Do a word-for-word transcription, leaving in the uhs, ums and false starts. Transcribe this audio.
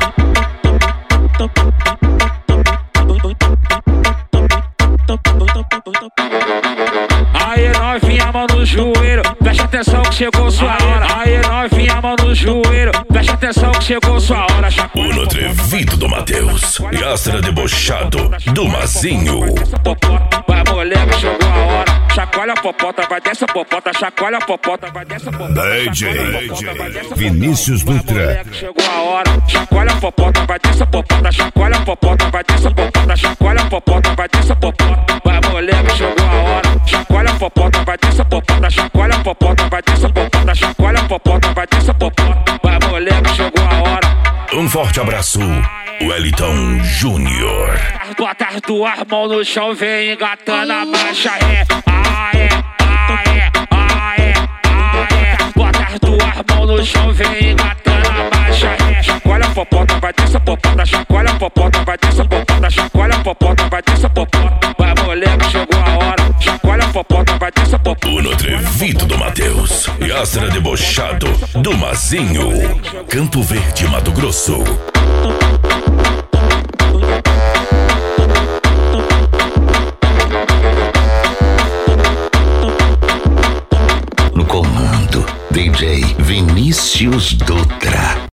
Aí novinha, mão no joelho, preste atenção que chegou sua hora. Aí novinha, mão no joelho, preste atenção que chegou sua hora. O Notrevido do Matheus e Astra debochado do Mazinho. Vai moleque, chegou a hora. Chacoalha a popota, vai dessa popota, chacoalha a popota, vai dessa popota. D J Vinícius Dutra. Chegou a hora, chacoalha a popota, vai dessa popota, chacoalha a popota, vai dessa popota, chacoalha a popota, vai dessa popota. Vai moleque, chegou a hora. Chacoalha a popota, vai dessa popota, chacoalha a popota, vai dessa popota, chacoalha a popota, vai dessa popota. Vai moleque, chegou a hora. Um forte abraço, Wellington Júnior. Bota as duas mãos no chão, vem engatando a marcha, é. Ah, é, ah, é, ah, é, ah, é. Bota as duas mãos no chão, vem engatando a marcha, é. Chacoalha a popota, vai dessa popota, chacoalha a popota, vai dessa popota, chacoalha a popota, vai dessa popota. Vai moleque, chegou a hora. Chacoalha a popota, vai dessa popota. O Notrevido do Matheus e Astra debochado do Mazinho. Campo Verde, Mato Grosso. No comando, D J Vinícius Dutra.